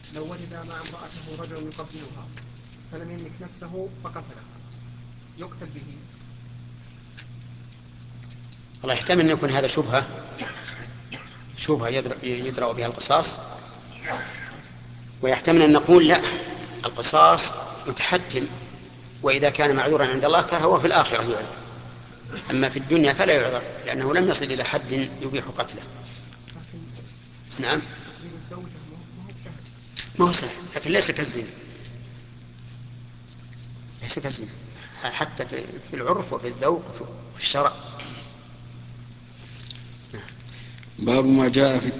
لو وجد مع امرأته رجل يقبلها فلم يملك نفسه فقتله يقتل به؟ الله، يحتمل أن يكون هذا شبهة يدرأ بها القصاص، ويحتمل أن نقول لا، القصاص متحتم، وإذا كان معذورا عند الله فهو في الآخرة يعذر، أما في الدنيا فلا يعذر لأنه لم يصل إلى حد يبيح قتله. نعم. تقريب الزوجة ما هو سهل. ما هو سهل، لكن ليس كالزنا، ليس كالزنا حتى في العرف وفي الذوق وفي الشرع. باب ما جاء في